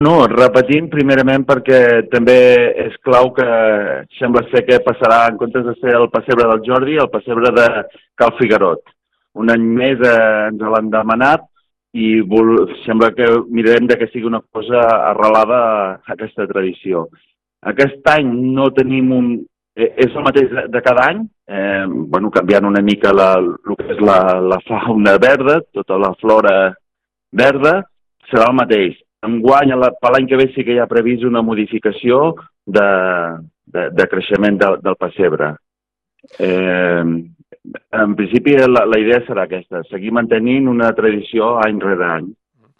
No, repetint primerament perquè també és clau que sembla ser que passarà, en comptes de ser el pessebre del Jordi, el pessebre de Cal Figuerot. Un any més ens l'han demanat i sembla que mirarem de que sigui una cosa arrelada a aquesta tradició. Aquest any no tenim és el mateix de cada any, canviant una mica el que és la fauna verda, tota la flora verda, serà el mateix. Enguany, per l'any que ve sí que hi ha previst una modificació de creixement del pessebre. En principi la idea serà aquesta, seguir mantenint una tradició any rere any.